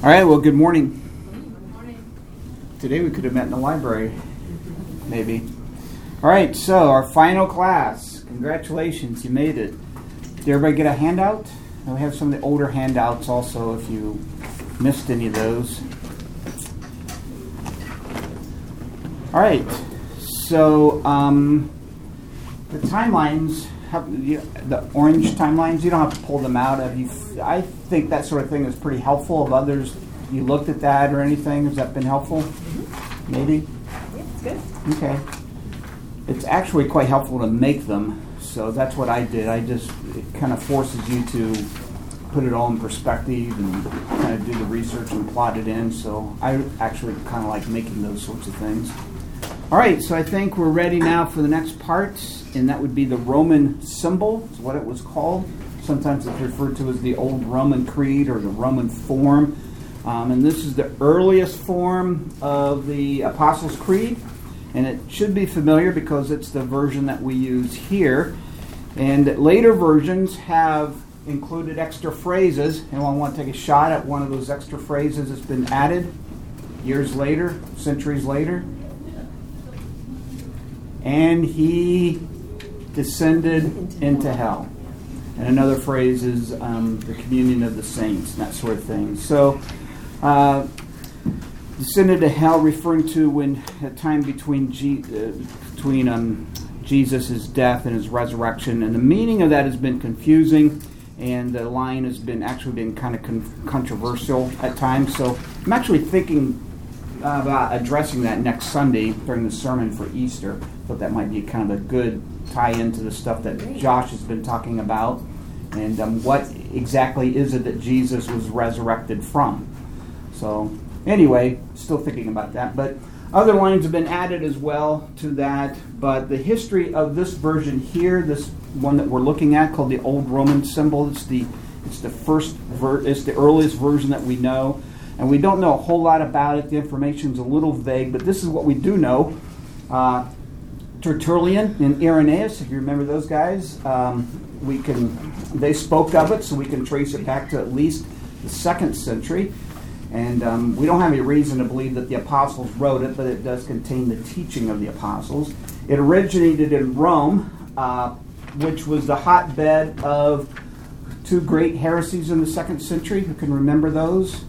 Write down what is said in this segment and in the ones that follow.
All right, well, good morning. Good morning. Today we could have met in the library, maybe. All right, so our final class. Congratulations, you made it. Did everybody get a handout? And we have some of the older handouts also if you missed any of those. All right, so the timelines, the orange timelines, you don't have to pull them out. I think that sort of thing is pretty helpful. If others, you looked at that or anything, has that been helpful? Mm-hmm. Maybe? Yeah, it's good. Okay. It's actually quite helpful to make them, so that's what I did. It kind of forces you to put it all in perspective and kind of do the research and plot it in, so I actually kind of like making those sorts of things. All right, so I think we're ready now for the next part, and that would be the Roman symbol, is what it was called. Sometimes it's referred to as the Old Roman Creed or the Roman Form. And this is the earliest form of the Apostles' Creed, and it should be familiar because it's the version that we use here. And later versions have included extra phrases, and I want to take a shot at one of those extra phrases that's been added years later, centuries later. And he descended into hell. And another phrase is the communion of the saints, and that sort of thing. So, descended to hell, referring to when a time between Jesus' death and his resurrection. And the meaning of that has been confusing, and the line has been kind of controversial at times. So I'm actually thinking about addressing that next Sunday during the sermon for Easter. Thought that might be kind of a good tie into the stuff that Josh has been talking about, and what exactly is it that Jesus was resurrected from. So anyway, still thinking about that, but other lines have been added as well to that. But the history of this version here, this one that we're looking at called the Old Roman symbol, it's the earliest version that we know. And we don't know a whole lot about it. The information's a little vague, but this is what we do know. Tertullian and Irenaeus, if you remember those guys, they spoke of it, so we can trace it back to at least the 2nd century. And we don't have any reason to believe that the apostles wrote it, but it does contain the teaching of the apostles. It originated in Rome, which was the hotbed of two great heresies in the 2nd century. Who can remember those?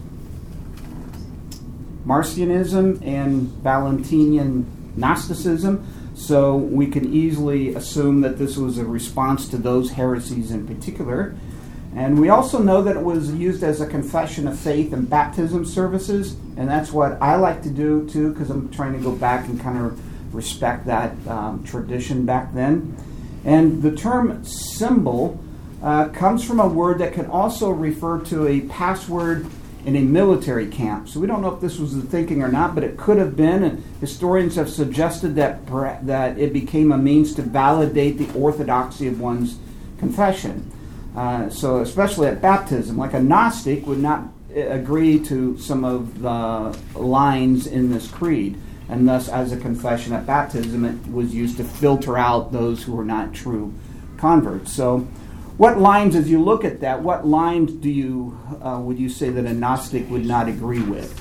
Marcionism and Valentinian Gnosticism. So we can easily assume that this was a response to those heresies in particular. And we also know that it was used as a confession of faith and baptism services, and that's what I like to do too, because I'm trying to go back and kind of respect that tradition back then. And the term symbol comes from a word that can also refer to a password in a military camp. So we don't know if this was the thinking or not, but it could have been, and historians have suggested that it became a means to validate the orthodoxy of one's confession. So especially at baptism, like a Gnostic would not agree to some of the lines in this creed, and thus as a confession at baptism it was used to filter out those who were not true converts. So what lines, as you look at that, what lines would you say that a Gnostic would not agree with?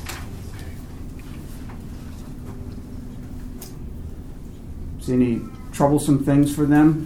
See any troublesome things for them?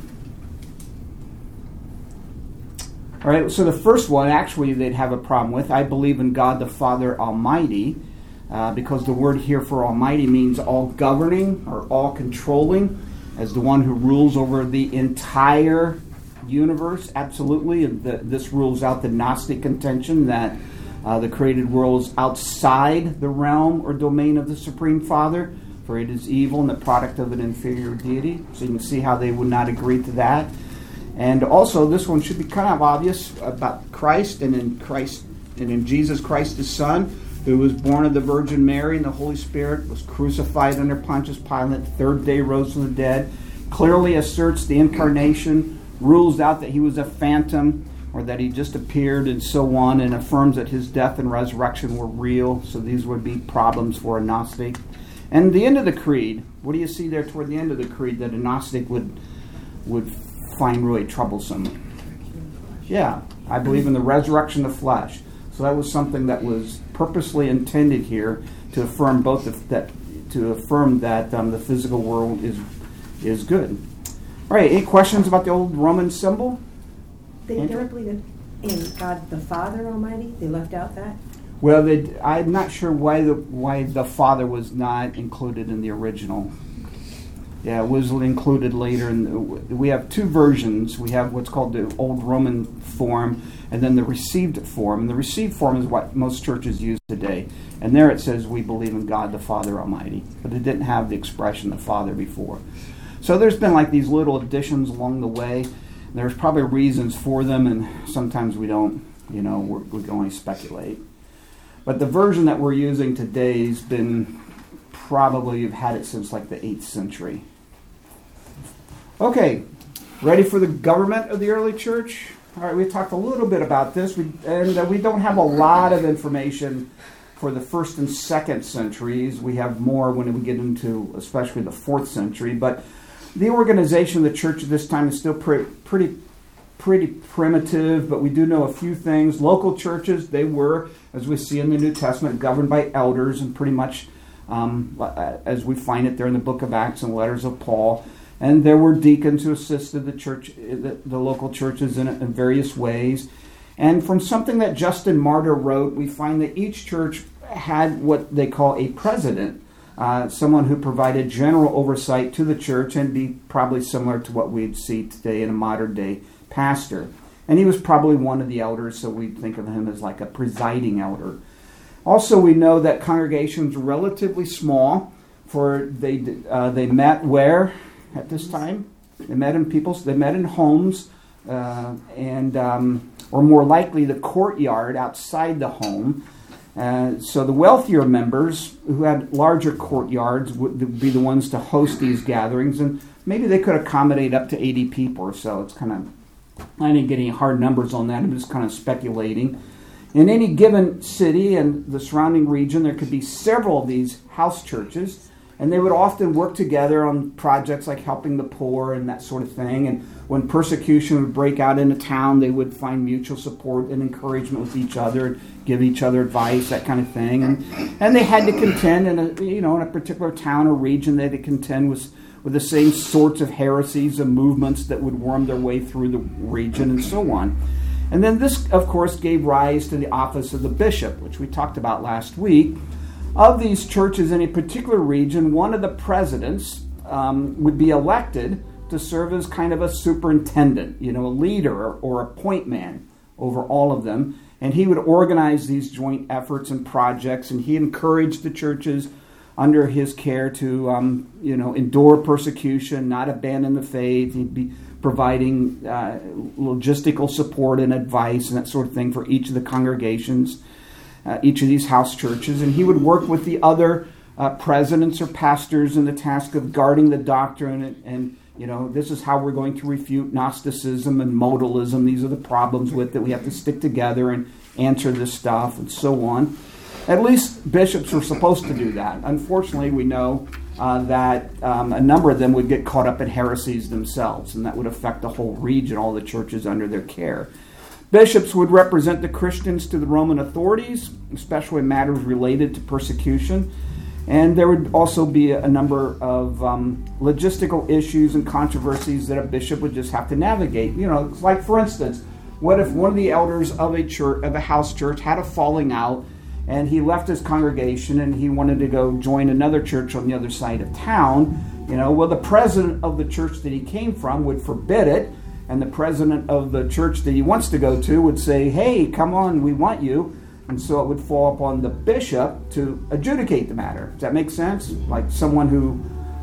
All right, so the first one, actually, they'd have a problem with. I believe in God the Father Almighty, because the word here for Almighty means all governing or all controlling, as the one who rules over the entire universe, absolutely. This rules out the Gnostic contention that the created world is outside the realm or domain of the Supreme Father, for it is evil and the product of an inferior deity. So you can see how they would not agree to that. And also, this one should be kind of obvious about Christ and in Jesus Christ, his Son, who was born of the Virgin Mary and the Holy Spirit, was crucified under Pontius Pilate, third day rose from the dead, clearly asserts the incarnation, rules out that he was a phantom or that he just appeared and so on, and affirms that his death and resurrection were real. So these would be problems for a Gnostic. And the end of the creed, what do you see there toward the end of the creed that a Gnostic would find really troublesome? Yeah, I believe in the resurrection of flesh. So that was something that was purposely intended here to affirm that the physical world is good. All right, any questions about the old Roman symbol? They don't believe in God the Father Almighty? They left out that? Well, I'm not sure why the Father was not included in the original. Yeah, it was included later. We have two versions. We have what's called the old Roman form, and then the received form. And the received form is what most churches use today. And there it says, we believe in God the Father Almighty. But it didn't have the expression the Father before. So there's been like these little additions along the way. There's probably reasons for them, and sometimes we don't, we can only speculate. But the version that we're using today has been probably, you've had it since like the 8th century. Okay, ready for the government of the early church? All right, we talked a little bit about this, we don't have a lot of information for the 1st and 2nd centuries. We have more when we get into especially the 4th century, but the organization of the church at this time is still pretty primitive, but we do know a few things. Local churches, they were, as we see in the New Testament, governed by elders, and pretty much as we find it there in the book of Acts and letters of Paul. And there were deacons who assisted the church, the local churches in various ways. And from something that Justin Martyr wrote, we find that each church had what they call a president, someone who provided general oversight to the church, and be probably similar to what we'd see today in a modern day pastor. And he was probably one of the elders, so we think of him as like a presiding elder. Also, we know that congregations were relatively small, for they met where at this time? They met in homes, or more likely the courtyard outside the home. So the wealthier members who had larger courtyards would be the ones to host these gatherings, and maybe they could accommodate up to 80 people or so. It's kind of, I didn't get any hard numbers on that. I'm just kind of speculating. In any given city and the surrounding region, there could be several of these house churches, and they would often work together on projects like helping the poor and that sort of thing. And when persecution would break out in a town, they would find mutual support and encouragement with each other, and give each other advice, that kind of thing. And they had to contend in a particular town or region. They had to contend with the same sorts of heresies and movements that would worm their way through the region and so on. And then this, of course, gave rise to the office of the bishop, which we talked about last week. Of these churches in a particular region, one of the presidents would be elected to serve as kind of a superintendent, a leader or a point man over all of them. And he would organize these joint efforts and projects, and he encouraged the churches under his care to, endure persecution, not abandon the faith. He'd be providing logistical support and advice and that sort of thing for each of the congregations, each of these house churches. And he would work with the other presidents or pastors in the task of guarding the doctrine and this is how we're going to refute Gnosticism and modalism. These are the problems with it. We have to stick together and answer this stuff and so on. At least bishops were supposed to do that. Unfortunately, we know that a number of them would get caught up in heresies themselves, and that would affect the whole region, all the churches under their care. Bishops would represent the Christians to the Roman authorities, especially in matters related to persecution. And there would also be a number of logistical issues and controversies that a bishop would just have to navigate. Like for instance, what if one of the elders of a house church had a falling out, and he left his congregation and he wanted to go join another church on the other side of town? The president of the church that he came from would forbid it, and the president of the church that he wants to go to would say, "Hey, come on, we want you." And so it would fall upon the bishop to adjudicate the matter. Does that make sense? Like someone who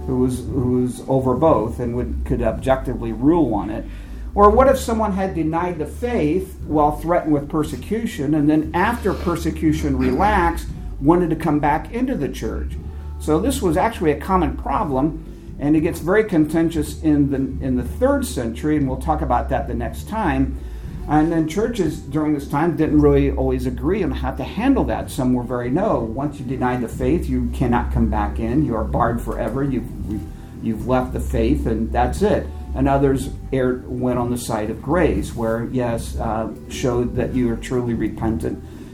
was over both and could objectively rule on it. Or what if someone had denied the faith while threatened with persecution, and then after persecution relaxed, wanted to come back into the church? So this was actually a common problem, and it gets very contentious in the 3rd century, and we'll talk about that the next time. And then churches during this time didn't really always agree on how to handle that. Some were very no. Once you deny the faith, you cannot come back in. You are barred forever. You've left the faith, and that's it. And others went on the side of grace, where, yes, showed that you are truly repentant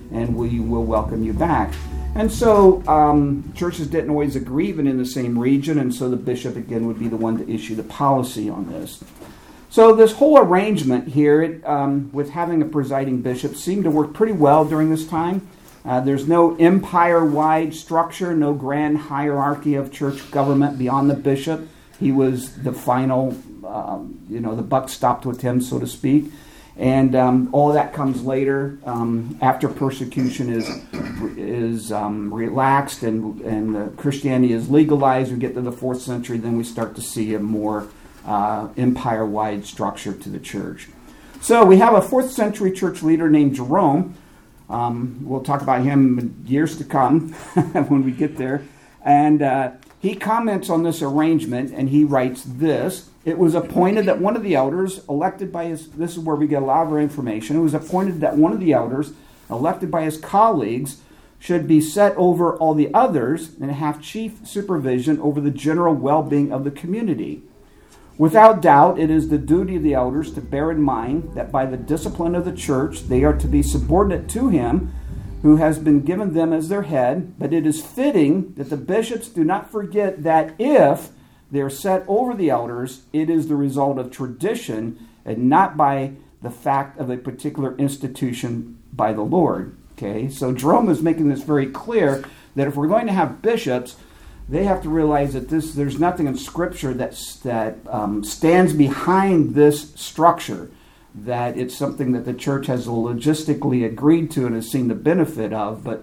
and we will welcome you back. And so churches didn't always agree even in the same region, and so the bishop again would be the one to issue the policy on this. So this whole arrangement here with having a presiding bishop seemed to work pretty well during this time. There's no empire-wide structure, no grand hierarchy of church government beyond the bishop. He was the final, the buck stopped with him, so to speak. And all of that comes later after persecution is relaxed and Christianity is legalized. We get to the 4th century, then we start to see a more empire-wide structure to the church. So we have a 4th century church leader named Jerome. We'll talk about him in years to come when we get there. And he comments on this arrangement, and he writes this. It was appointed that one of the elders, elected by his... This is where we get a lot of our information. It was appointed that one of the elders, elected by his colleagues, should be set over all the others and have chief supervision over the general well-being of the community. Without doubt, it is the duty of the elders to bear in mind that by the discipline of the church, they are to be subordinate to him who has been given them as their head, but it is fitting that the bishops do not forget that if they are set over the elders, it is the result of tradition and not by the fact of a particular institution by the Lord. Okay, so Jerome is making this very clear that if we're going to have bishops, they have to realize that there's nothing in Scripture that stands behind this structure, that it's something that the church has logistically agreed to and has seen the benefit of. But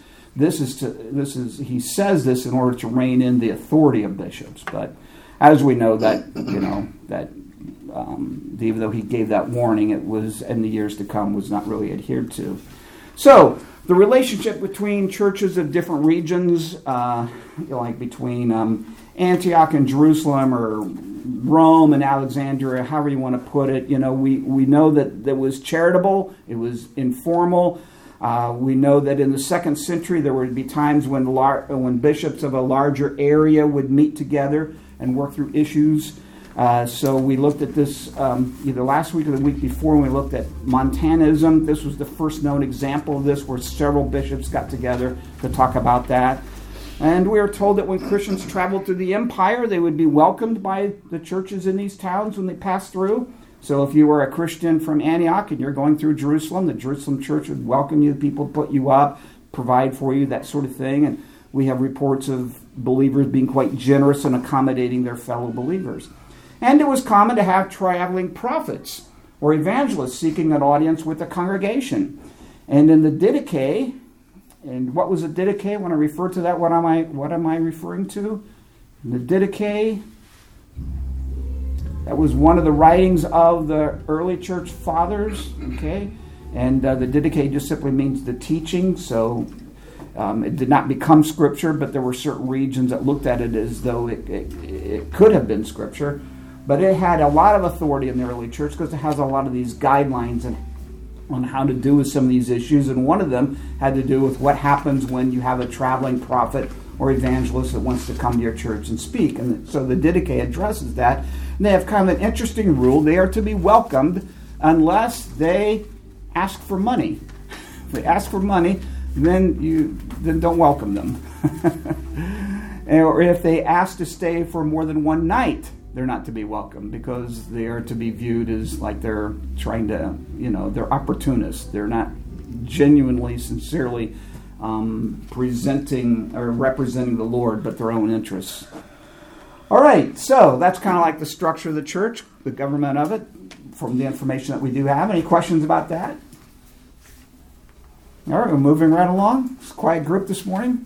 he says this in order to rein in the authority of bishops. But as we know that even though he gave that warning, it was in the years to come was not really adhered to. So the relationship between churches of different regions, like between Antioch and Jerusalem, or Rome and Alexandria, however you want to put it, we know that it was charitable, it was informal. We know that in the 2nd century there would be times when bishops of a larger area would meet together and work through issues. So we looked at this either last week or the week before when we looked at Montanism. This was the first known example of this, where several bishops got together to talk about that. And we are told that when Christians traveled through the empire, they would be welcomed by the churches in these towns when they passed through. So if you were a Christian from Antioch and you're going through Jerusalem, the Jerusalem church would welcome you, people put you up, provide for you, that sort of thing. And we have reports of believers being quite generous and accommodating their fellow believers. And it was common to have traveling prophets or evangelists seeking an audience with the congregation. And in the Didache, and what was a Didache? When I refer to that, what am I referring to? The Didache, that was one of the writings of the early church fathers, okay? And the Didache just simply means the teaching, so it did not become Scripture, but there were certain regions that looked at it as though it could have been Scripture. But it had a lot of authority in the early church because it has a lot of these guidelines on how to do with some of these issues. And one of them had to do with what happens when you have a traveling prophet or evangelist that wants to come to your church and speak. And so the Didache addresses that. And they have kind of an interesting rule. They are to be welcomed unless they ask for money. If they ask for money, then don't welcome them. Or if they ask to stay for more than one night, they're not to be welcomed because they are to be viewed as like they're trying to, they're opportunists. They're not genuinely, sincerely presenting or representing the Lord, but their own interests. All right, so that's kind of like the structure of the church, the government of it, from the information that we do have. Any questions about that? All right, we're moving right along. It's a quiet group this morning.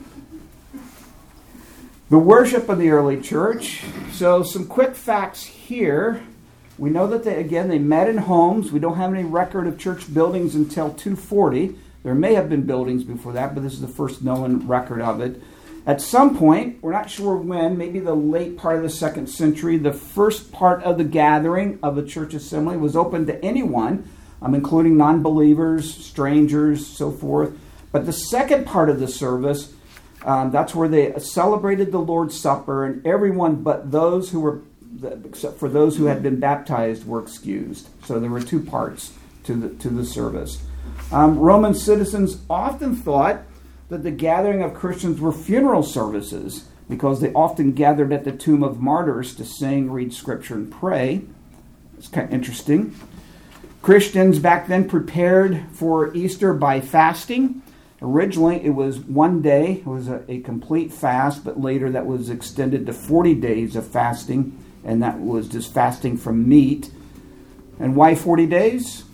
The worship of the early church. So some quick facts here. We know that they met in homes. We don't have any record of church buildings until 240. There may have been buildings before that, but this is the first known record of it. At some point, we're not sure when, maybe the late part of the 2nd century, the first part of the gathering of the church assembly was open to anyone, including non-believers, strangers, so forth. But the second part of the service, that's where they celebrated the Lord's Supper, and everyone but those who were, except for those who had been baptized, were excused. So there were two parts to the service. Roman citizens often thought that the gathering of Christians were funeral services because they often gathered at the tomb of martyrs to sing, read scripture, and pray. It's kind of interesting. Christians back then prepared for Easter by fasting. Originally, it was one day. It was a complete fast, but later that was extended to 40 days of fasting, and that was just fasting from meat. And why 40 days?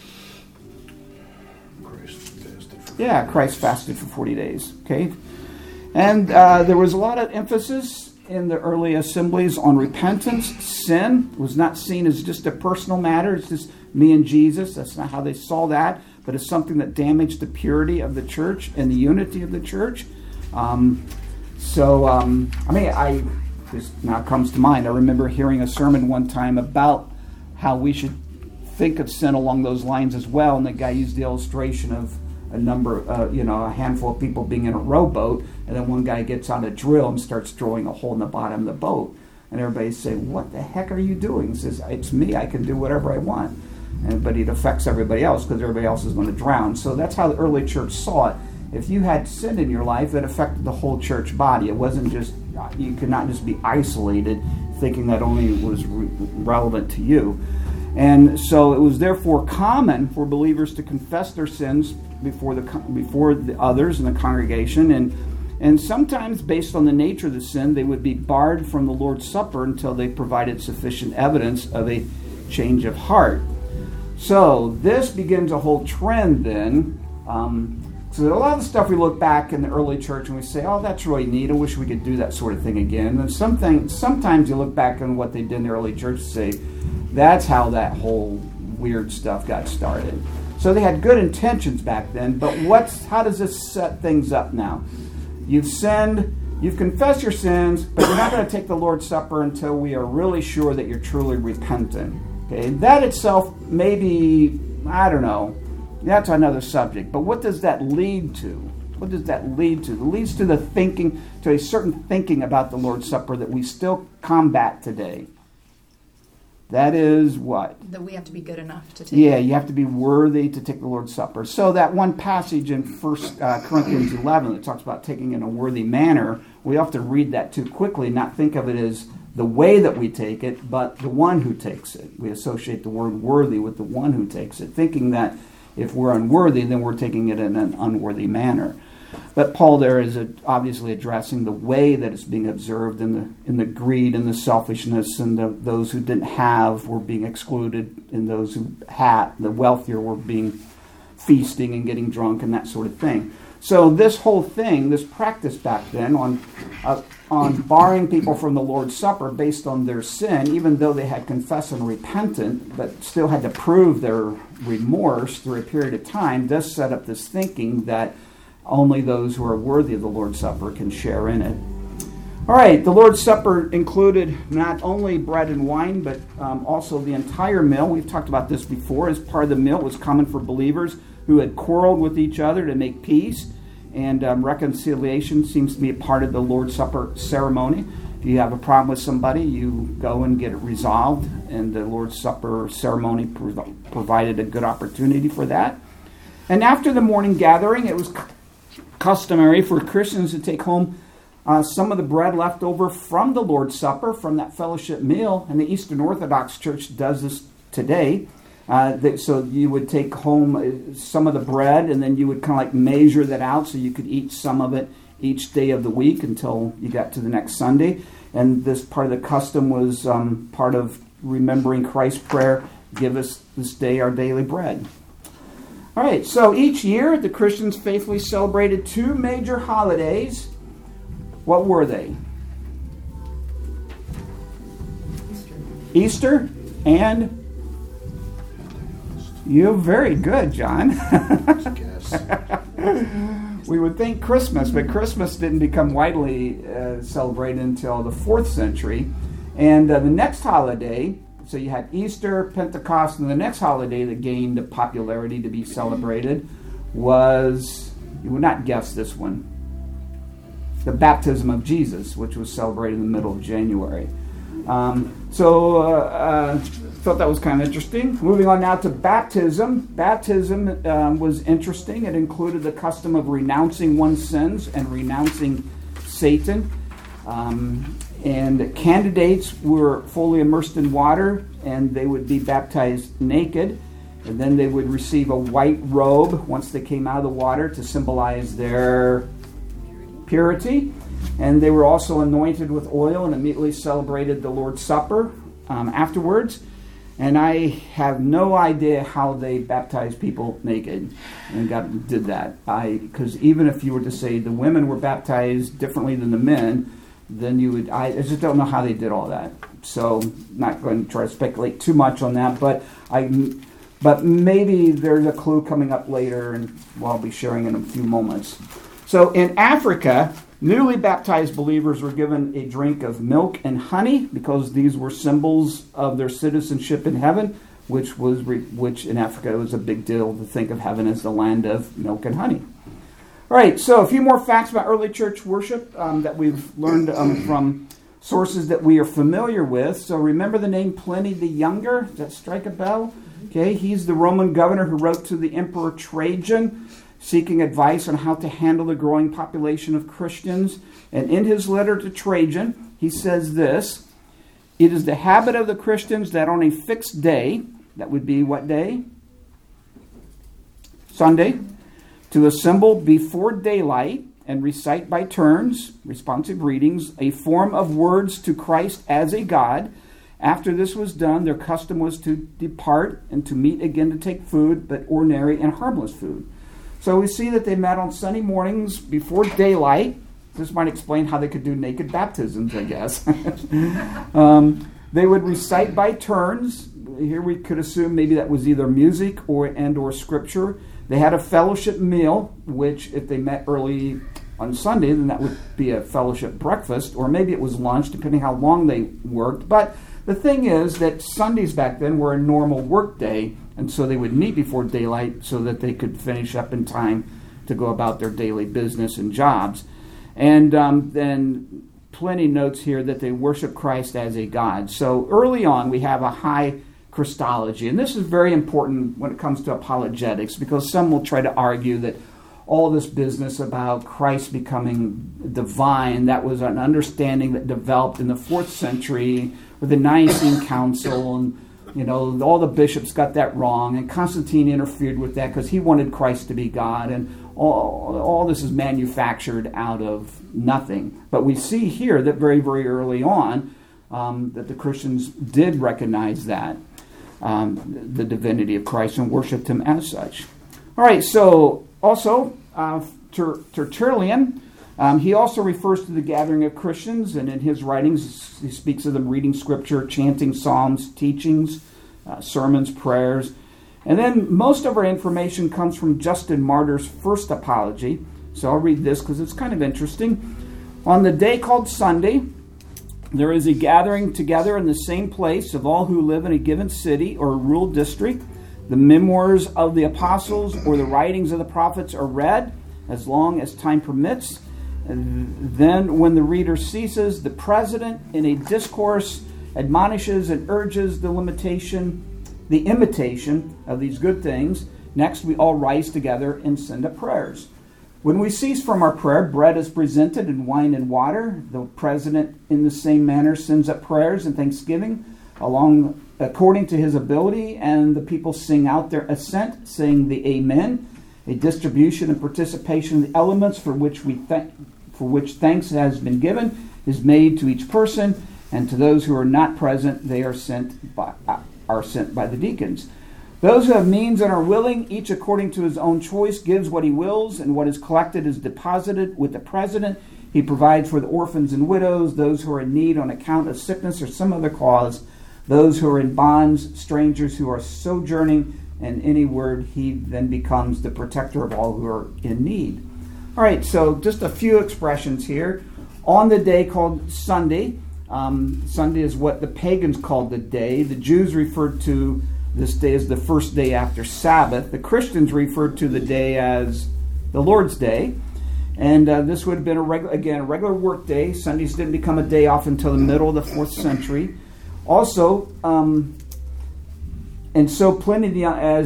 Christ fasted for 40 days. Okay, and there was a lot of emphasis in the early assemblies on repentance. Sin was not seen as just a personal matter. It's just me and Jesus. That's not how they saw that, but it's something that damaged the purity of the church and the unity of the church. This now comes to mind. I remember hearing a sermon one time about how we should think of sin along those lines as well, and the guy used the illustration of a handful of people being in a rowboat, and then one guy gets out a drill and starts drilling a hole in the bottom of the boat. And everybody's saying, "What the heck are you doing?" He says, "It's me. I can do whatever I want." But it affects everybody else because everybody else is going to drown. So that's how the early church saw it. If you had sin in your life, it affected the whole church body. It wasn't just, you could not just be isolated thinking that only was relevant to you. And so it was therefore common for believers to confess their sins before the others in the congregation, and sometimes based on the nature of the sin, they would be barred from the Lord's Supper until they provided sufficient evidence of a change of heart. So this begins a whole trend then. So a lot of the stuff we look back in the early church and we say, "Oh, that's really neat. I wish we could do that sort of thing again." And sometimes you look back on what they did in the early church and say, "That's how that whole weird stuff got started." So they had good intentions back then, but how does this set things up now? You've sinned, you've confessed your sins, but you're not going to take the Lord's Supper until we are really sure that you're truly repentant. Okay, that itself maybe, I don't know, that's another subject, but what does that lead to? What does that lead to? It leads to to a certain thinking about the Lord's Supper that we still combat today. That is what? That we have to be good enough to take it. Yeah, you have to be worthy to take the Lord's Supper. So that one passage in 1 Corinthians 11 that talks about taking in a worthy manner, we often read that too quickly, not think of it as the way that we take it, but the one who takes it. We associate the word worthy with the one who takes it, thinking that if we're unworthy, then we're taking it in an unworthy manner. But Paul there is obviously addressing the way that it's being observed in the greed and the selfishness, and those who didn't have were being excluded, and those who had, the wealthier, were being feasting and getting drunk and that sort of thing. So this whole thing, this practice back then on barring people from the Lord's Supper based on their sin, even though they had confessed and repentant, but still had to prove their remorse through a period of time, does set up this thinking that only those who are worthy of the Lord's Supper can share in it. All right, the Lord's Supper included not only bread and wine, but also the entire meal. We've talked about this before. As part of the meal, it was common for believers who had quarreled with each other to make peace, and reconciliation seems to be a part of the Lord's Supper ceremony. If you have a problem with somebody, you go and get it resolved, and the Lord's Supper ceremony provided a good opportunity for that. And after the morning gathering, it was customary for Christians to take home some of the bread left over from the Lord's Supper, from that fellowship meal, and the Eastern Orthodox Church does this today. So you would take home some of the bread, and then you would kind of like measure that out so you could eat some of it each day of the week until you got to the next Sunday. And this part of the custom was part of remembering Christ's prayer, "Give us this day our daily bread." All right, so each year the Christians faithfully celebrated two major holidays. What were they? Easter and... You're very good, John. We would think Christmas, but Christmas didn't become widely celebrated until the 4th century. And the next holiday, so you had Easter, Pentecost, and the next holiday that gained the popularity to be celebrated was, you would not guess this one, the baptism of Jesus, which was celebrated in the middle of January. thought that was kind of interesting. Moving on now to baptism. Baptism was interesting. It included the custom of renouncing one's sins and renouncing Satan. And candidates were fully immersed in water, and they would be baptized naked. And then they would receive a white robe once they came out of the water to symbolize their purity. And they were also anointed with oil and immediately celebrated the Lord's Supper afterwards. And I have no idea how they baptized people naked and God did that. Because even if you were to say the women were baptized differently than the men, then you would, I just don't know how they did all that. So not going to try to speculate too much on that, but maybe there's a clue coming up later, and I'll be sharing in a few moments. So in Africa, newly baptized believers were given a drink of milk and honey because these were symbols of their citizenship in heaven, which in Africa was a big deal to think of heaven as the land of milk and honey. All right, so a few more facts about early church worship that we've learned from sources that we are familiar with. So remember the name Pliny the Younger? Does that strike a bell? Okay, he's the Roman governor who wrote to the Emperor Trajan seeking advice on how to handle the growing population of Christians. And in his letter to Trajan, he says this: "It is the habit of the Christians that on a fixed day," that would be what day? Sunday, "to assemble before daylight and recite by turns," responsive readings, "a form of words to Christ as a God. After this was done, their custom was to depart and to meet again to take food, but ordinary and harmless food." So we see that they met on Sunday mornings before daylight. This might explain how they could do naked baptisms, I guess. They would recite by turns. Here we could assume maybe that was either music or scripture. They had a fellowship meal, which if they met early on Sunday, then that would be a fellowship breakfast, or maybe it was lunch, depending how long they worked. But the thing is that Sundays back then were a normal work day, and so they would meet before daylight so that they could finish up in time to go about their daily business and jobs. And then Pliny notes here that they worship Christ as a God. So early on we have a high Christology, and this is very important when it comes to apologetics, because some will try to argue that all this business about Christ becoming divine, that was an understanding that developed in the 4th century with the Nicene Council, and all the bishops got that wrong, and Constantine interfered with that because he wanted Christ to be God, and all this is manufactured out of nothing. But we see here that very, very early on that the Christians did recognize that, the divinity of Christ, and worshipped him as such. All right, so also Tertullian, he also refers to the gathering of Christians, and in his writings he speaks of them reading scripture, chanting psalms, teachings, sermons, prayers. And then most of our information comes from Justin Martyr's first apology. So I'll read this because it's kind of interesting. "On the day called Sunday, there is a gathering together in the same place of all who live in a given city or rural district. The memoirs of the apostles or the writings of the prophets are read as long as time permits. And then when the reader ceases, the president in a discourse admonishes and urges the imitation of these good things. Next, we all rise together and send up prayers. When we cease from our prayer, bread is presented and wine and water. The president in the same manner sends up prayers and thanksgiving according to his ability, and the people sing out their assent, saying the Amen. A distribution and participation of the elements for which thanks has been given is made to each person, and to those who are not present, they are sent by the deacons. Those who have means and are willing, each according to his own choice, gives what he wills, and what is collected is deposited with the president. He provides for the orphans and widows, those who are in need on account of sickness or some other cause, those who are in bonds, strangers who are sojourning, and any word, he then becomes the protector of all who are in need." All right, so just a few expressions here. On the day called Sunday, Sunday is what the pagans called the day. The Jews referred to this day as the first day after Sabbath. The Christians referred to the day as the Lord's Day. And this would have been a regular work day. Sundays didn't become a day off until the middle of the 4th century. Also, And so Pliny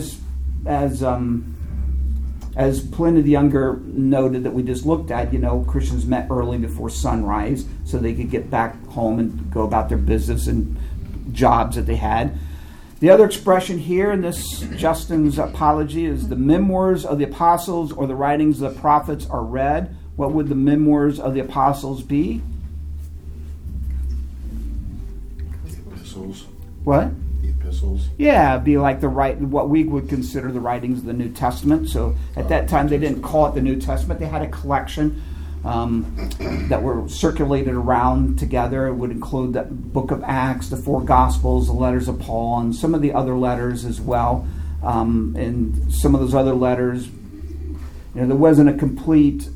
as Pliny the Younger noted that we just looked at, Christians met early before sunrise so they could get back home and go about their business and jobs that they had. The other expression here in this Justin's apology is the memoirs of the apostles or the writings of the prophets are read. What would the memoirs of the apostles be? Epistles. What? The epistles. Yeah, it'd be like what we would consider the writings of the New Testament. So at that time, they didn't call it the New Testament. They had a collection that were circulated around together. It would include the book of Acts, the 4 Gospels, the letters of Paul, and some of the other letters as well. And some of those other letters, there wasn't a complete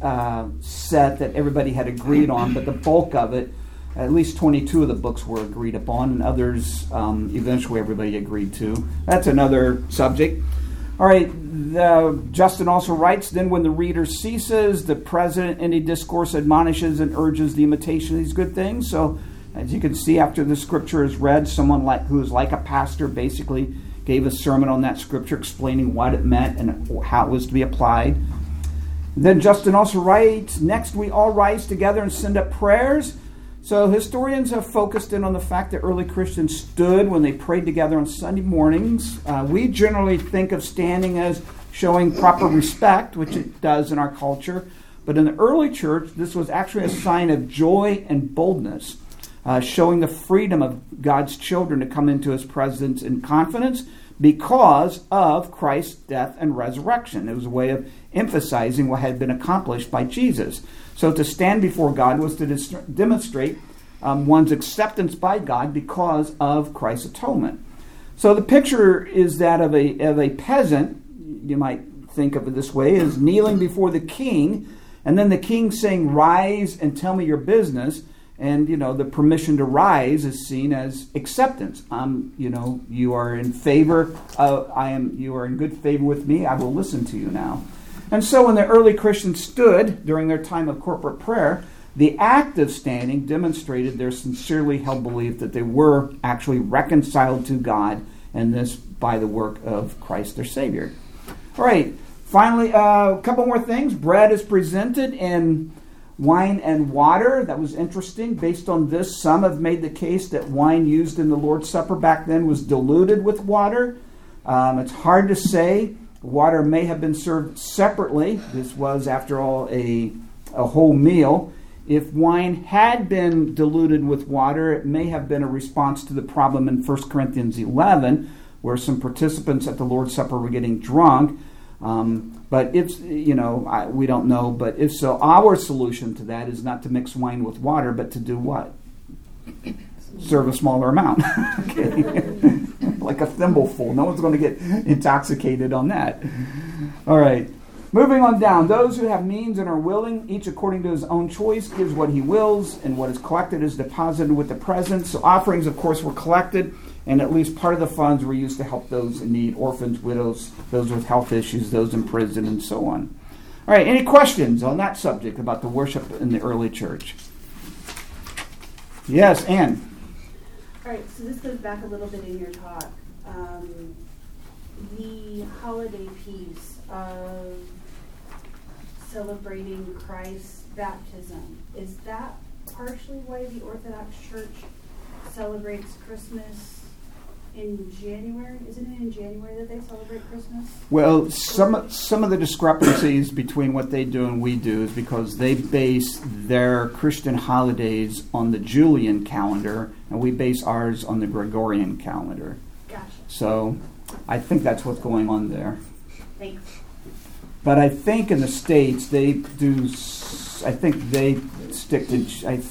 set that everybody had agreed on, but the bulk of it, at least 22 of the books were agreed upon, and others eventually everybody agreed to. That's another subject. All right, Justin also writes, then when the reader ceases, the president in a discourse admonishes and urges the imitation of these good things. So as you can see, after the scripture is read, someone who is like a pastor basically gave a sermon on that scripture explaining what it meant and how it was to be applied. Then Justin also writes, next we all rise together and send up prayers. So historians have focused in on the fact that early Christians stood when they prayed together on Sunday mornings. We generally think of standing as showing proper respect, which it does in our culture. But in the early church, this was actually a sign of joy and boldness, showing the freedom of God's children to come into his presence in confidence because of Christ's death and resurrection. It was a way of emphasizing what had been accomplished by Jesus. So to stand before God was to demonstrate one's acceptance by God because of Christ's atonement. So the picture is that of a peasant, you might think of it this way, is kneeling before the king, and then the king saying, rise and tell me your business. And, the permission to rise is seen as acceptance. You are in favor, you are in good favor with me, I will listen to you now. And so when the early Christians stood during their time of corporate prayer, the act of standing demonstrated their sincerely held belief that they were actually reconciled to God, and this by the work of Christ their Savior. All right, finally, a couple more things. Bread is presented in wine and water. That was interesting. Based on this, some have made the case that wine used in the Lord's Supper back then was diluted with water. It's hard to say. Water may have been served separately. This was, after all, a whole meal. If wine had been diluted with water, it may have been a response to the problem in 1 Corinthians 11, where some participants at the Lord's Supper were getting drunk. But if, we don't know. But if so, our solution to that is not to mix wine with water, but to do what? Serve a smaller amount. Okay. Like a thimbleful. No one's going to get intoxicated on that. All right. Moving on down. Those who have means and are willing, each according to his own choice, gives what he wills, and what is collected is deposited with the present. So offerings, of course, were collected, and at least part of the funds were used to help those in need, orphans, widows, those with health issues, those in prison, and so on. All right, any questions on that subject about the worship in the early church? Yes, Ann. All right, so this goes back a little bit in your talk. The holiday piece of celebrating Christ's baptism, is that partially why the Orthodox Church celebrates Christmas in January? Isn't it in January that they celebrate Christmas? Well, some of the discrepancies between what they do and we do is because they base their Christian holidays on the Julian calendar, and we base ours on the Gregorian calendar. Gotcha. So I think that's what's going on there. Thanks. But I think in the States they do. I think they stick to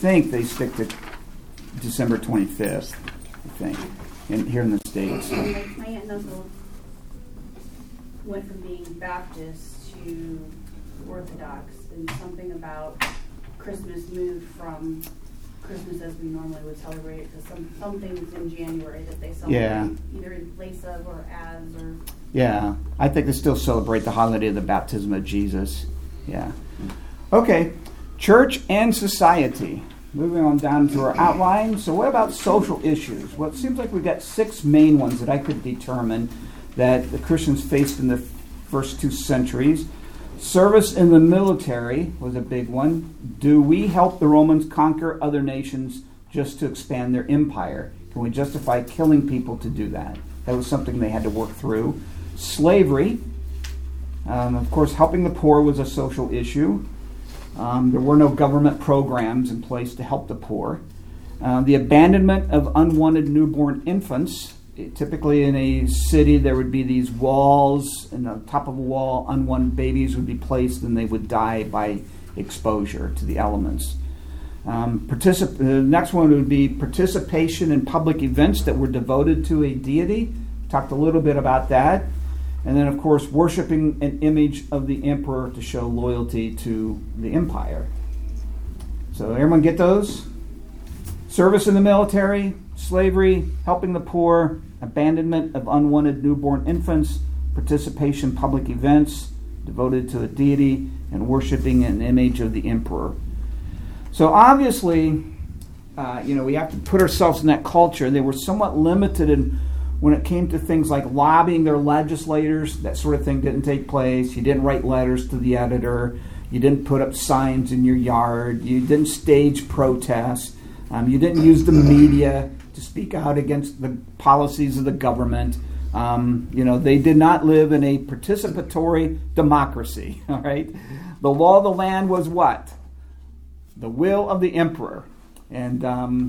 December 25th. I think here in the States. My aunt and uncle went from being Baptist to Orthodox, and something about Christmas moved from Christmas as we normally would celebrate it to some things in January that they celebrate, either in place of or as or. Yeah, I think they still celebrate the holiday of the baptism of Jesus. Yeah. Okay, church and society. moving on down to our outline. So what about social issues? Well, it seems like we've got 6 main ones that I could determine that the Christians faced in the first 2 centuries. Service in the military was a big one. Do we help the Romans conquer other nations just to expand their empire? Can we justify killing people to do that? That was something they had to work through. Slavery. Of course, helping the poor was a social issue. There were no government programs in place to help the poor. The abandonment of unwanted newborn infants. Typically in a city there would be these walls, and on top of a wall unwanted babies would be placed and they would die by exposure to the elements. The next one would be participation in public events that were devoted to a deity. Talked a little bit about that. And then, of course, worshiping an image of the emperor to show loyalty to the empire. So everyone get those? Service in the military, slavery, helping the poor, abandonment of unwanted newborn infants, participation in public events devoted to a deity, and worshiping an image of the emperor. So obviously, we have to put ourselves in that culture. They were somewhat limited when it came to things like lobbying their legislators. That sort of thing didn't take place. You didn't write letters to the editor. You didn't put up signs in your yard. You didn't stage protests. You didn't use the media to speak out against the policies of the government. They did not live in a participatory democracy. All right, the law of the land was what? The will of the emperor, and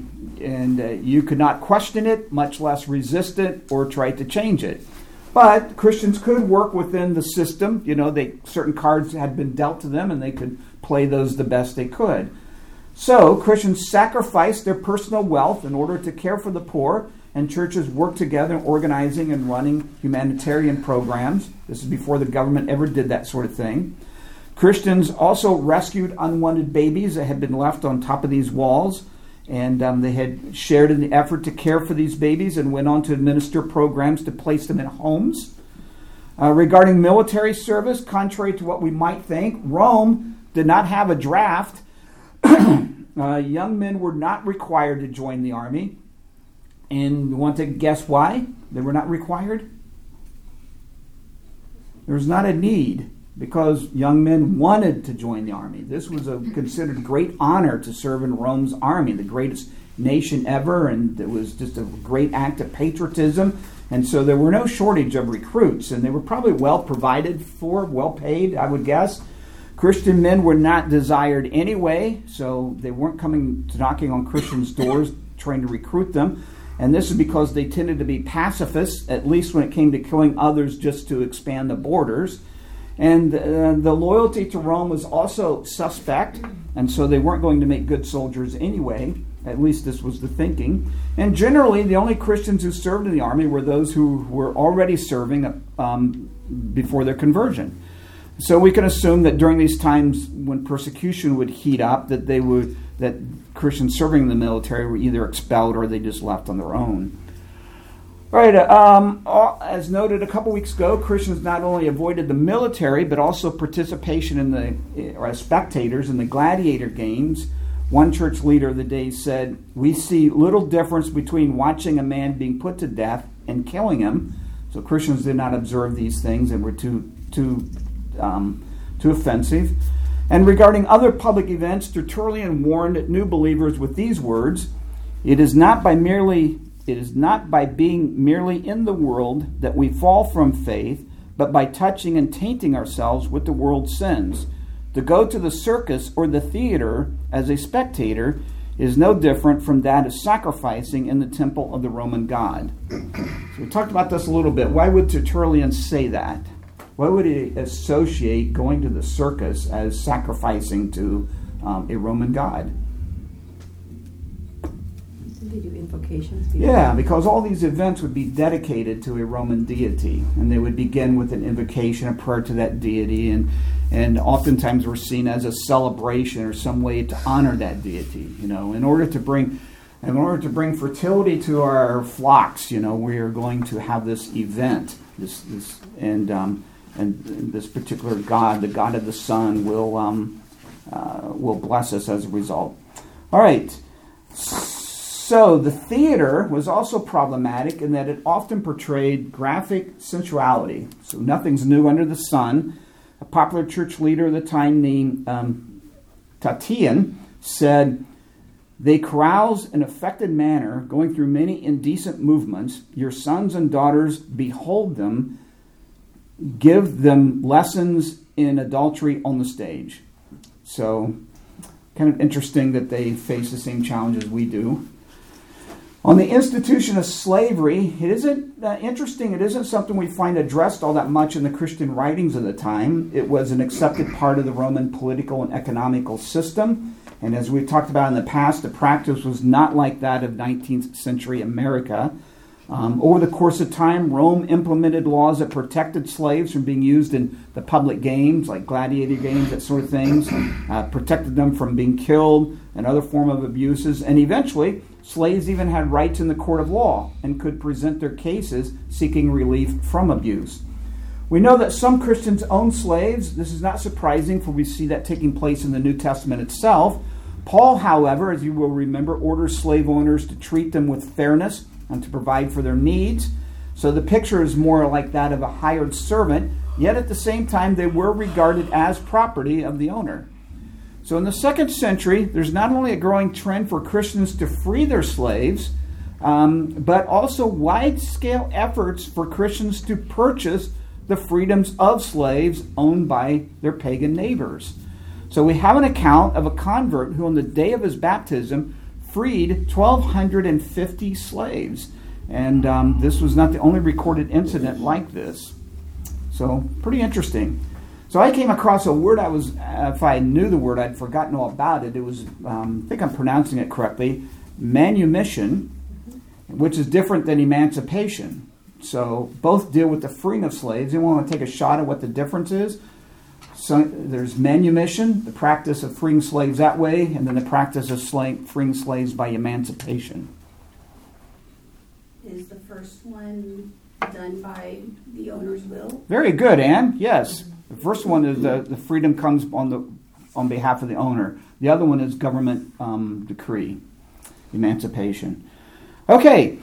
you could not question it, much less resist it or try to change it. But Christians could work within the system. Certain cards had been dealt to them, and they could play those the best they could. So Christians sacrificed their personal wealth in order to care for the poor, and churches worked together in organizing and running humanitarian programs. This is before the government ever did that sort of thing. Christians also rescued unwanted babies that had been left on top of these walls, and they had shared in the effort to care for these babies and went on to administer programs to place them in homes. Regarding military service, contrary to what we might think, Rome did not have a draft. Young men were not required to join the army. And you want to guess why they were not required? There was not a need, because young men wanted to join the army. This was considered a great honor to serve in Rome's army, the greatest nation ever, and it was just a great act of patriotism. And so there were no shortage of recruits, and they were probably well provided for, well paid, I would guess. Christian men were not desired anyway, so they weren't coming to knocking on Christians' doors trying to recruit them. And this is because they tended to be pacifists, at least when it came to killing others just to expand the borders. And the loyalty to Rome was also suspect, and so they weren't going to make good soldiers anyway. At least this was the thinking. And generally, the only Christians who served in the army were those who were already serving before their conversion. So we can assume that during these times when persecution would heat up, that Christians serving in the military were either expelled or they just left on their own. All right, as noted a couple weeks ago, Christians not only avoided the military, but also participation as spectators in the gladiator games. One church leader of the day said, "We see little difference between watching a man being put to death and killing him." So Christians did not observe these things and were too offensive. And regarding other public events, Tertullian warned new believers with these words: It is not by being merely in the world that we fall from faith, but by touching and tainting ourselves with the world's sins. To go to the circus or the theater as a spectator is no different from that of sacrificing in the temple of the Roman god. So we talked about this a little bit. Why would Tertullian say that? Why would he associate going to the circus as sacrificing to a Roman god? Did they do invocations? Yeah, because all these events would be dedicated to a Roman deity, and they would begin with an invocation, a prayer to that deity, and oftentimes were seen as a celebration or some way to honor that deity. In order to bring fertility to our flocks, we are going to have this event, and this particular god, the god of the sun, will bless us as a result. All right. So the theater was also problematic in that it often portrayed graphic sensuality. So nothing's new under the sun. A popular church leader of the time named Tatian said, "They carouse in affected manner, going through many indecent movements. Your sons and daughters behold them, give them lessons in adultery on the stage." So, kind of interesting that they face the same challenges we do. On the institution of slavery, it isn't interesting. It isn't something we find addressed all that much in the Christian writings of the time. It was an accepted part of the Roman political and economical system. And as we've talked about in the past, the practice was not like that of 19th century America. Over the course of time, Rome implemented laws that protected slaves from being used in the public games, like gladiator games, that sort of things, protected them from being killed and other form of abuses. And eventually, slaves even had rights in the court of law and could present their cases seeking relief from abuse. We know that some Christians own slaves. This is not surprising, for we see that taking place in the New Testament itself. Paul, however, as you will remember, orders slave owners to treat them with fairness and to provide for their needs. So the picture is more like that of a hired servant, yet at the same time they were regarded as property of the owner. So in the 2nd century, there's not only a growing trend for Christians to free their slaves, but also wide-scale efforts for Christians to purchase the freedoms of slaves owned by their pagan neighbors. So we have an account of a convert who on the day of his baptism freed 1,250 slaves. And this was not the only recorded incident like this. So pretty interesting. So I came across a word if I knew the word, I'd forgotten all about it. It was, I think I'm pronouncing it correctly, manumission, which is different than emancipation. So both deal with the freeing of slaves. Anyone want to take a shot at what the difference is? So there's manumission, the practice of freeing slaves that way, and then the practice of freeing slaves by emancipation. Is the first one done by the owner's will? Very good, Anne. Yes. The first one is the freedom comes on behalf of the owner. The other one is government decree, emancipation. Okay.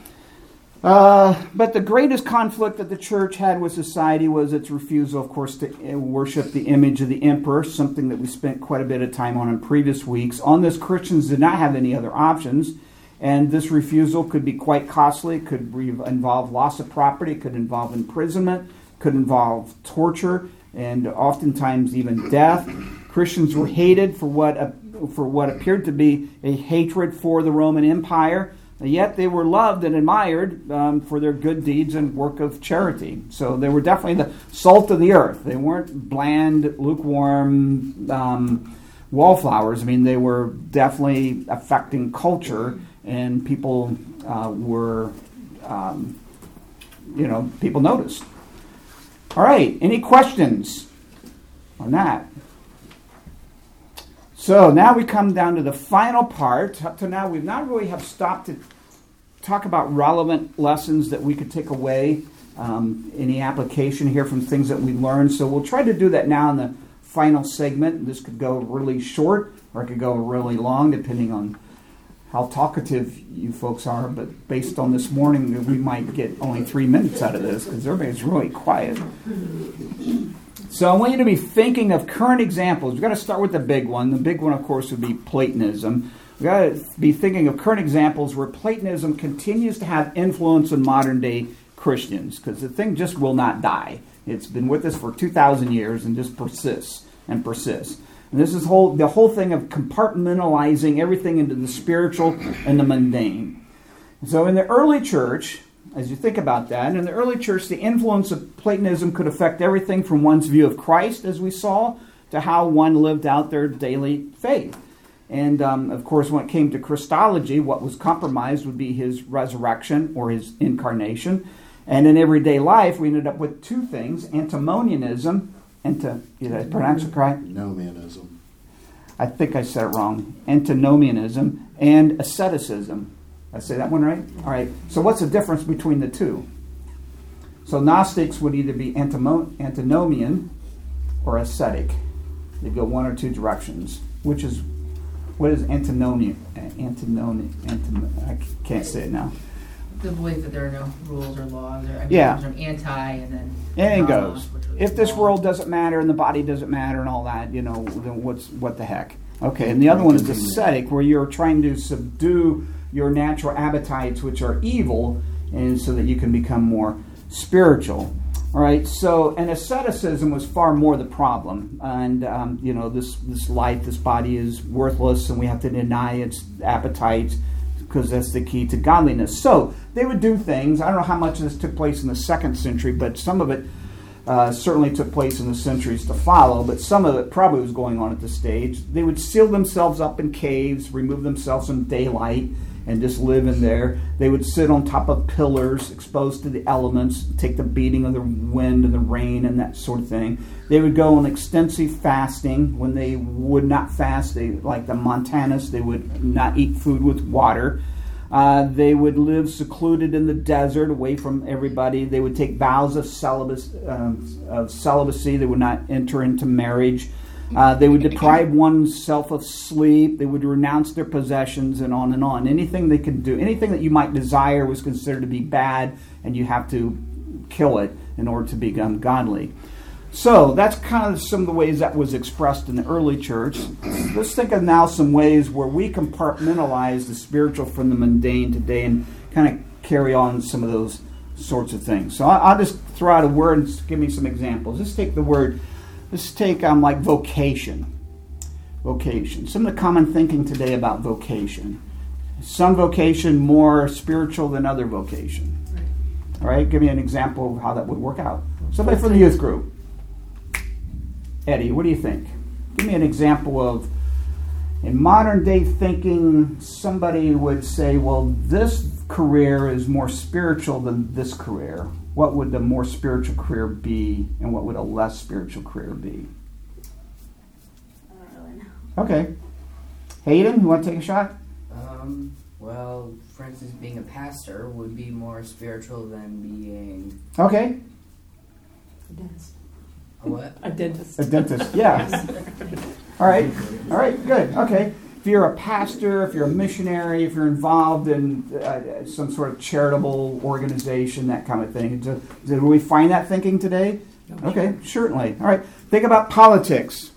But the greatest conflict that the church had with society was its refusal, of course, to worship the image of the emperor, something that we spent quite a bit of time on in previous weeks. On this, Christians did not have any other options, and this refusal could be quite costly. It could involve loss of property, it could involve imprisonment, could involve torture, and oftentimes even death. Christians were hated for what appeared to be a hatred for the Roman Empire. Yet they were loved and admired for their good deeds and work of charity. So they were definitely the salt of the earth. They weren't bland, lukewarm wallflowers. I mean, they were definitely affecting culture, and people people noticed. All right, any questions on that? So now we come down to the final part. Up to now, we've not really have stopped to talk about relevant lessons that we could take away, any application here from things that we learned. So we'll try to do that now in the final segment. This could go really short or it could go really long, depending on how talkative you folks are. But based on this morning, we might get only 3 minutes out of this because everybody's really quiet. So I want you to be thinking of current examples. We've got to start with the big one. The big one, of course, would be Platonism. We've got to be thinking of current examples where Platonism continues to have influence on modern-day Christians, because the thing just will not die. It's been with us for 2,000 years and just persists and persists. And this is the whole thing of compartmentalizing everything into the spiritual and the mundane. So in the early church, as you think about that, in the early church, the influence of Platonism could affect everything from one's view of Christ, as we saw, to how one lived out their daily faith. And, of course, when it came to Christology, what was compromised would be his resurrection or his incarnation. And in everyday life, we ended up with two things: antinomianism, did I pronounce it correct? Nomianism. I think I said it wrong. Antinomianism and asceticism. Did I say that one right? All right. So what's the difference between the two? So Gnostics would either be antinomian or ascetic. They go one or two directions. Which is what is antinomian? I can't say it now. The belief that there are no rules or laws, or Yeah. from anti and then And it nama, goes. which was If this law. world doesn't matter and the body doesn't matter and all that, then what the heck? Okay, and the other one is ascetic, where you're trying to subdue your natural appetites, which are evil, and so that you can become more spiritual. All right, so, and asceticism was far more the problem. And, this life, this body is worthless, and we have to deny its appetites, because that's the key to godliness. So, they would do things. I don't know how much of this took place in the 2nd century, but some of it certainly took place in the centuries to follow, but some of it probably was going on at this stage. They would seal themselves up in caves, remove themselves from daylight, and just live in there. They would sit on top of pillars, exposed to the elements, take the beating of the wind and the rain and that sort of thing. They would go on extensive fasting. When they would not fast, like the Montanists, they would not eat food with water. They would live secluded in the desert, away from everybody. They would take vows of celibacy. They would not enter into marriage. They would deprive oneself of sleep. They would renounce their possessions, and on and on. Anything they could do, anything that you might desire was considered to be bad, and you have to kill it in order to become godly. So that's kind of some of the ways that was expressed in the early church. Let's think of now some ways where we compartmentalize the spiritual from the mundane today and kind of carry on some of those sorts of things. So I'll just throw out a word and give me some examples. Let's take like vocation. Vocation. Some of the common thinking today about vocation. Some vocation more spiritual than other vocation. All right, give me an example of how that would work out. Somebody from the youth group. Eddie, what do you think? Give me an example of, in modern day thinking, somebody would say, well, this career is more spiritual than this career. What would the more spiritual career be, and what would a less spiritual career be? I don't really know. Okay. Hayden, you want to take a shot? Well, for instance, being a pastor would be more spiritual than being... Okay. A dentist. A what? A dentist. A dentist, yeah. All right, good. Okay. If you're a pastor, if you're a missionary, if you're involved in some sort of charitable organization, that kind of thing. Do we find that thinking today? No. Okay, certainly. All right. Think about politics.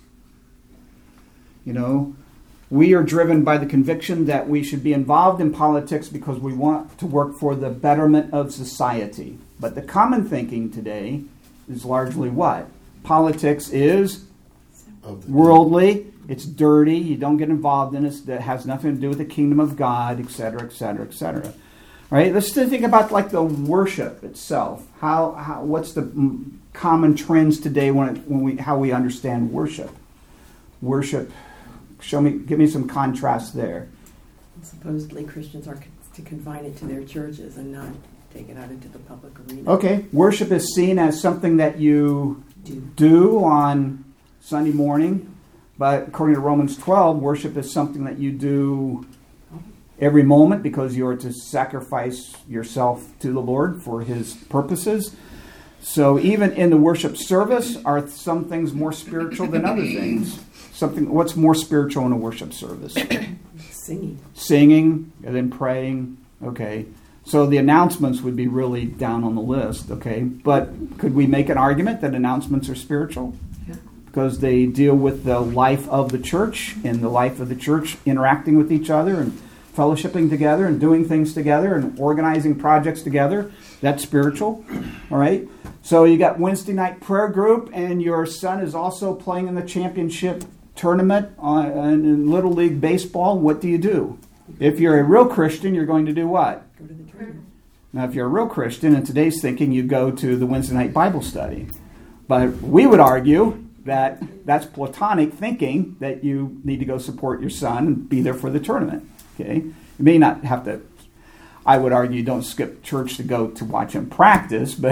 We are driven by the conviction that we should be involved in politics because we want to work for the betterment of society. But the common thinking today is largely what? Politics is worldly, it's dirty, you don't get involved in it, that has nothing to do with the kingdom of God, etc., etc., etc. Right? Let's think about like the worship itself. What's the common trends today how we understand worship? Worship. Give me some contrast there. Supposedly Christians are to confine it to their churches and not take it out into the public arena. Okay, worship is seen as something that you do on Sunday morning, but according to Romans 12, worship is something that you do every moment because you are to sacrifice yourself to the Lord for His purposes. So even in the worship service, are some things more spiritual than other things? What's more spiritual in a worship service? Singing, and then praying. Okay. So the announcements would be really down on the list, okay? But could we make an argument that announcements are spiritual? Yeah. Because they deal with the life of the church and the life of the church interacting with each other and fellowshipping together and doing things together and organizing projects together. That's spiritual, all right? So you got Wednesday night prayer group, and your son is also playing in the championship tournament in Little League Baseball. What do? If you're a real Christian, you're going to do what? Go to the tournament. Now, if you're a real Christian, in today's thinking, you go to the Wednesday night Bible study. But we would argue that that's Platonic thinking, that you need to go support your son and be there for the tournament. Okay, you may not have to. I would argue don't skip church to go to watch him practice, but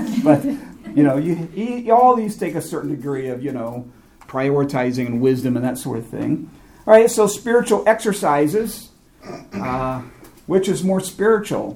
you all these take a certain degree of prioritizing and wisdom and that sort of thing. All right, so spiritual exercises, which is more spiritual,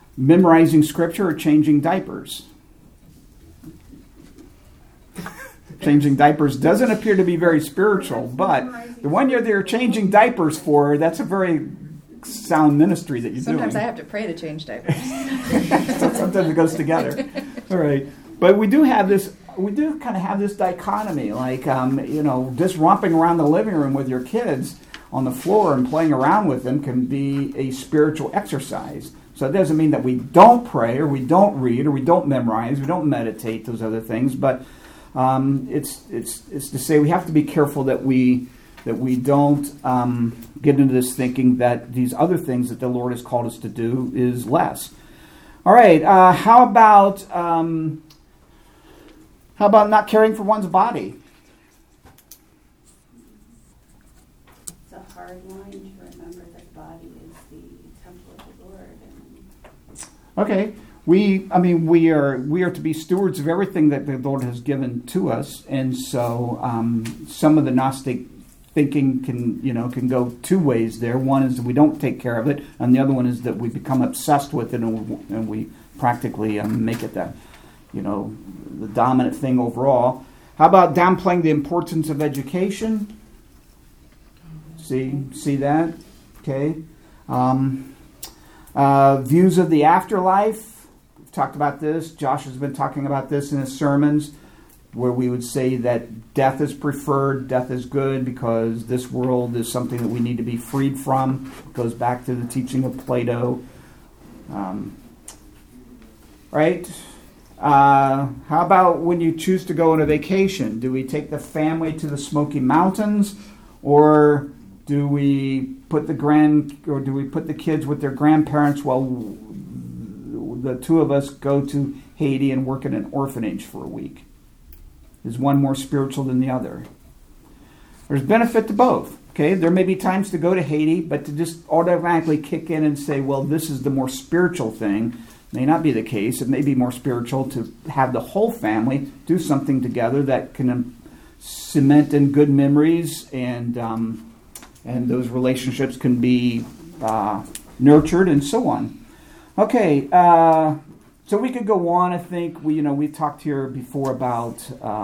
memorizing scripture or changing diapers? changing diapers doesn't appear to be very spiritual, but the one they're changing diapers for, that's a very sound ministry that you're Sometimes I doing. have to pray to change diapers. So sometimes it goes together. All right. But we do kind of have this dichotomy, like, just romping around the living room with your kids on the floor and playing around with them can be a spiritual exercise. So it doesn't mean that we don't pray or we don't read or we don't memorize, we don't meditate, those other things, but it's to say we have to be careful that we don't get into this thinking that these other things that the Lord has called us to do is less. All right, how about not caring for one's body? It's a hard line to remember that the body is the temple of the Lord. Okay, we are to be stewards of everything that the Lord has given to us, and so some of the Gnostic thinking can go two ways there. One is that we don't take care of it, and the other one is that we become obsessed with it and we practically make it the dominant thing overall. How about downplaying the importance of education? See that? Okay. Views of the afterlife. We've talked about this. Josh has been talking about this in his sermons, where we would say that death is preferred, death is good, because this world is something that we need to be freed from. It goes back to the teaching of Plato. Right? How about when you choose to go on a vacation? Do we take the family to the Smoky Mountains, or do we put the kids with their grandparents while the two of us go to Haiti and work in an orphanage for a week? Is one more spiritual than the other? There's benefit to both. Okay, there may be times to go to Haiti, but to just automatically kick in and say, well, this is the more spiritual thing, may not be the case. It may be more spiritual to have the whole family do something together that can cement in good memories, and those relationships can be nurtured and so on. Okay, so we could go on. I think we talked here before about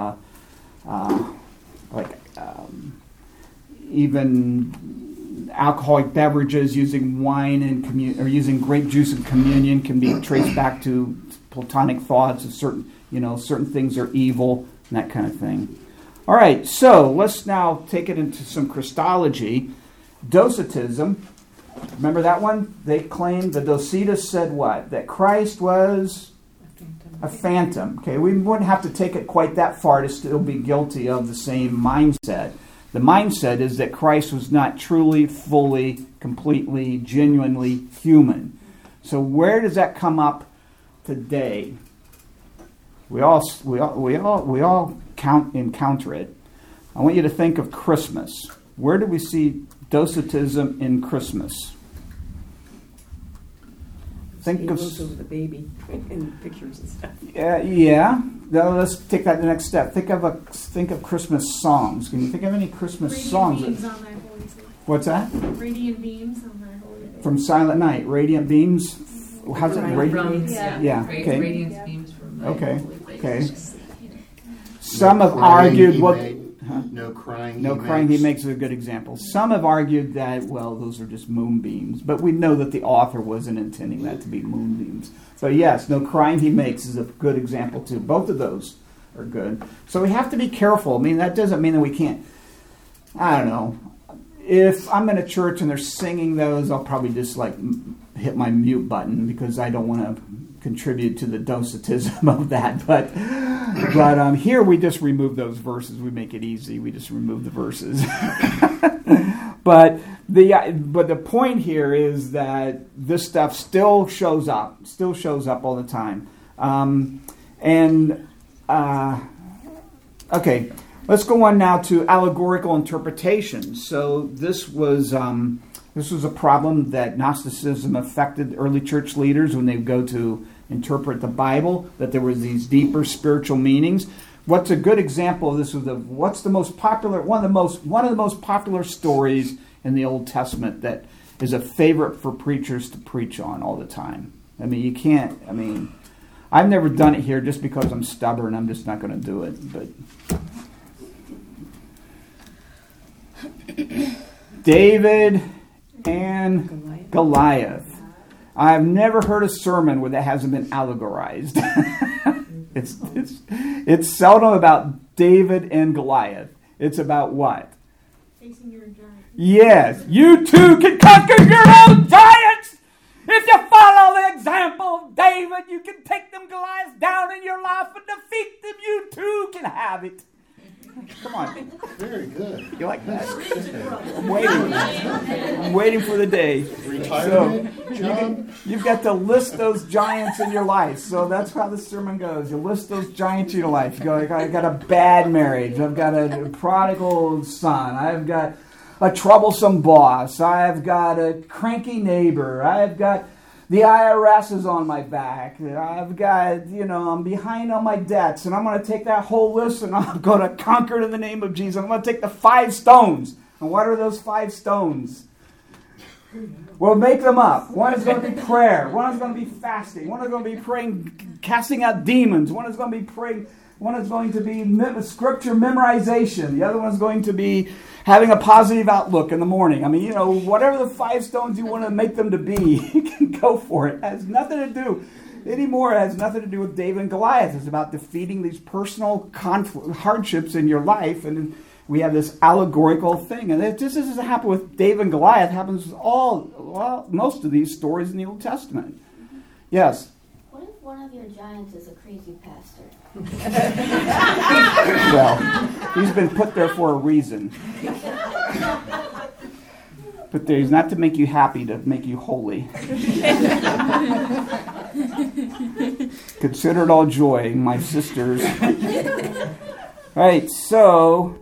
even alcoholic beverages, using wine and or using grape juice in communion can be traced back to Platonic thoughts of certain things are evil and that kind of thing. All right, so let's now take it into some Christology. Docetism. Remember that one? They claimed, the Docetists said what? That Christ was a phantom. Okay, we wouldn't have to take it quite that far to still be guilty of the same mindset. The mindset is that Christ was not truly, fully, completely, genuinely human. So where does that come up today? We all encounter it. I want you to think of Christmas. Where do we see Docetism in Christmas? Think of the baby in pictures and stuff. Yeah. Now let's take that the next step. Think of Christmas songs. Can you think of any Christmas songs? Beams on thy holy day. What's that? Radiant beams on thy holy day. From Silent Night, Radiant Beams. How's it? Yeah. Okay. Radiance beams from my Okay. holy place. Okay. Some have argued No crying. No crying he makes is a good example. Some have argued that, well, those are just moonbeams. But we know that the author wasn't intending that to be moonbeams. So yes, no crying he makes is a good example too. Both of those are good. So we have to be careful. I mean, that doesn't mean that we can't, I don't know. If I'm in a church and they're singing those, I'll probably just hit my mute button because I don't want to contribute to the docetism of that. But here we just remove those verses. We make it easy. We just remove the verses. But the point here is that this stuff still shows up all the time. Okay, let's go on now to allegorical interpretation. So this was a problem that Gnosticism affected early church leaders when they would go to interpret the Bible, that there was these deeper spiritual meanings. What's a good example of this? What's the most popular one of the most popular stories in the Old Testament that is a favorite for preachers to preach on all the time? I mean, I've never done it here just because I'm stubborn. I'm just not going to do it. But David and Goliath. I've never heard a sermon where that hasn't been allegorized. It's seldom about David and Goliath. It's about what? Facing your giant. Yes, you too can conquer your own giants. If you follow the example of David, you can take them Goliaths down in your life and defeat them. You too can have it. Come on. Very good. You like that? I'm waiting for the day. Retirement job? You've got to list those giants in your life. So that's how the sermon goes. You list those giants in your life. You go, I got a bad marriage. I've got a prodigal son. I've got a troublesome boss. I've got a cranky neighbor. I've got the IRS is on my back. I've got, I'm behind on my debts. And I'm going to take that whole list and I'm going to conquer it in the name of Jesus. I'm going to take the 5 stones. And what are those 5 stones? We'll make them up. One is going to be prayer. One is going to be fasting. One is going to be praying, casting out demons. One is going to be praying. One is going to be scripture memorization. The other one is going to be having a positive outlook in the morning. I mean, whatever the 5 stones you want to make them to be, you can go for it. It has nothing to do anymore. It has nothing to do with David and Goliath. It's about defeating these personal hardships in your life. And we have this allegorical thing. And it just doesn't happen with David and Goliath. It happens with most of these stories in the Old Testament. Yes? What if one of your giants is a crazy pastor? Well, he's been put there for a reason. But he's not to make you happy, to make you holy. Consider it all joy, my sisters. Right, so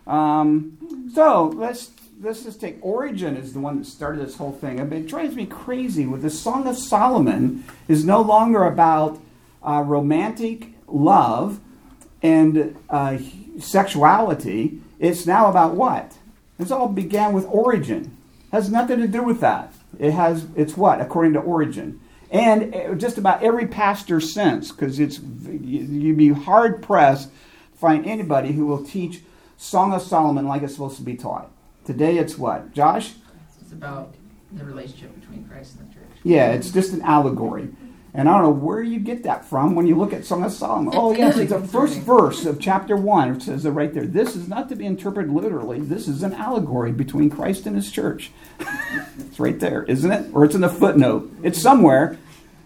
let's just take Origen is the one that started this whole thing. I mean, it drives me crazy. With the Song of Solomon is no longer about romantic love and sexuality. It's now about what? This all began with Origen. It has nothing to do with that. It's what? According to Origen. And just about every pastor since, because you'd be hard pressed to find anybody who will teach Song of Solomon like it's supposed to be taught. Today it's what? Josh? It's about the relationship between Christ and the church. Yeah, it's just an allegory. And I don't know where you get that from when you look at Song of Solomon. Oh, yes, it's the first verse of chapter 1. It says it right there. This is not to be interpreted literally. This is an allegory between Christ and his church. It's right there, isn't it? Or it's in the footnote. It's somewhere.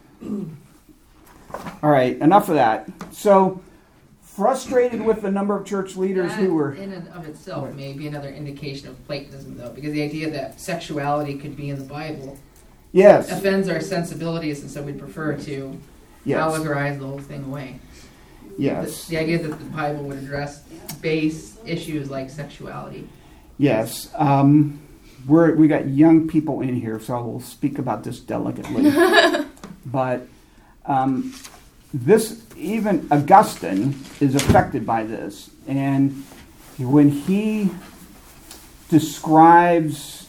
All right, enough of that. So, frustrated with the number of church leaders who were... in and of itself may be another indication of Platonism, though, because the idea that sexuality could be in the Bible... Yes. offends our sensibilities, and so we'd prefer to allegorize the whole thing away. Yes. The idea that the Bible would address base issues like sexuality. Yes. We got young people in here, so I will speak about this delicately. But this, even Augustine is affected by this. And when he describes...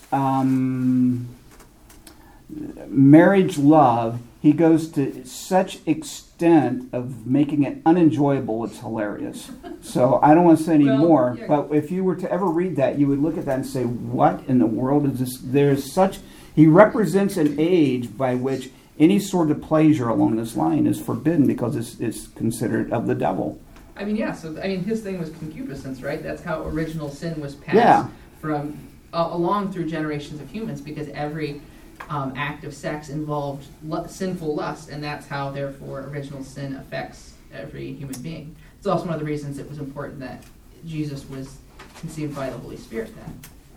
marriage love, he goes to such extent of making it unenjoyable, it's hilarious. So I don't want to say any more, but if you were to ever read that, you would look at that and say, what in the world is this? He represents an age by which any sort of pleasure along this line is forbidden because it's considered of the devil. I mean, his thing was concupiscence, right? That's how original sin was passed from along through generations of humans, because every act of sex involved sinful lust, and that's how, therefore, original sin affects every human being. It's also one of the reasons it was important that Jesus was conceived by the Holy Spirit then.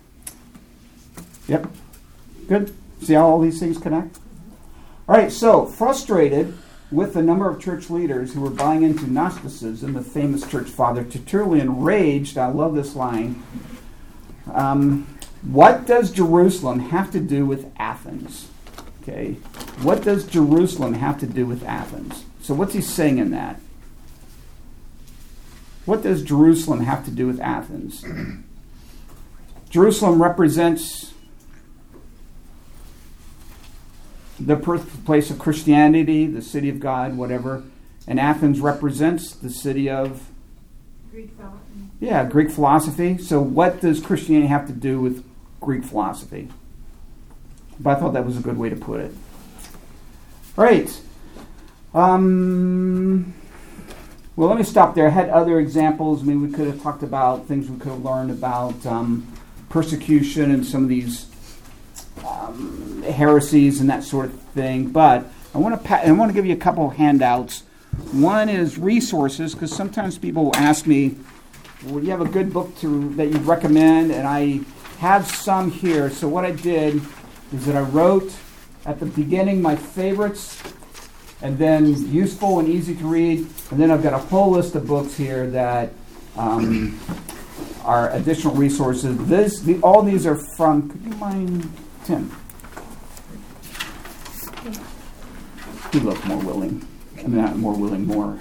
Yep. Good. See how all these things connect? All right, so frustrated with the number of church leaders who were buying into Gnosticism, the famous church father Tertullian raged, I love this line, what does Jerusalem have to do with Athens? Okay. What does Jerusalem have to do with Athens? So what's he saying in that? What does Jerusalem have to do with Athens? Jerusalem represents the birthplace of Christianity, the city of God, whatever. And Athens represents the city of... Greek philosophy. Yeah, Greek philosophy. So what does Christianity have to do with Greek philosophy. But I thought that was a good way to put it. Right. Well, let me stop there. I had other examples. I mean, we could have talked about things we could have learned about persecution and some of these heresies and that sort of thing. But I want to give you a couple of handouts. One is resources, because sometimes people will ask me, "Well, you have a good book that you'd recommend?" And I have some here. So what I did is that I wrote at the beginning my favorites, and then useful and easy to read, and then I've got a whole list of books here that are additional resources. All these are from, could you mind, Tim? He looked more willing. I mean, not more willing, more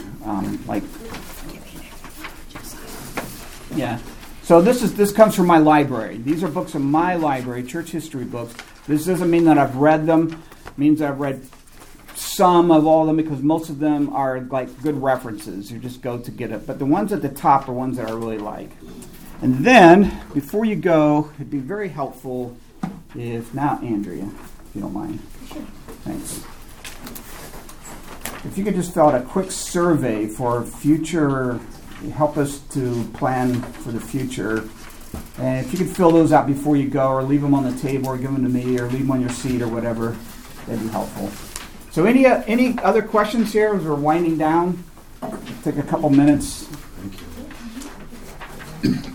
yeah. So this comes from my library. These are books from my library, church history books. This doesn't mean that I've read them. It means I've read some of all of them, because most of them are like good references. You just go to get it. But the ones at the top are ones that I really like. And then, before you go, it'd be very helpful if, now, Andrea, if you don't mind. Sure. Thanks. If you could just fill out a quick survey for future, help us to plan for the future. And if you could fill those out before you go, or leave them on the table, or give them to me, or leave them on your seat, or whatever, that'd be helpful. So any other questions here as we're winding down? Take a couple minutes. Thank you.